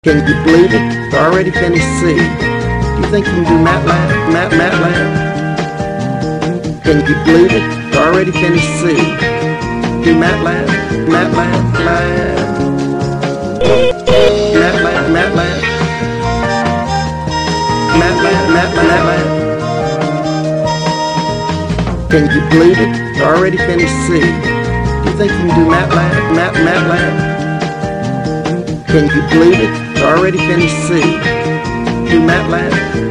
Can you believe it? I already finished C. Do you think you can do MATLAB? MATLAB? Can you believe it? I already finished C. Do MATLAB? MATLAB? MATLAB? MATLAB? MATLAB? Can you believe it? I already finished C. Do you think you can do MATLAB? MATLAB? Can you believe it? I already finished C. Do MATLAB?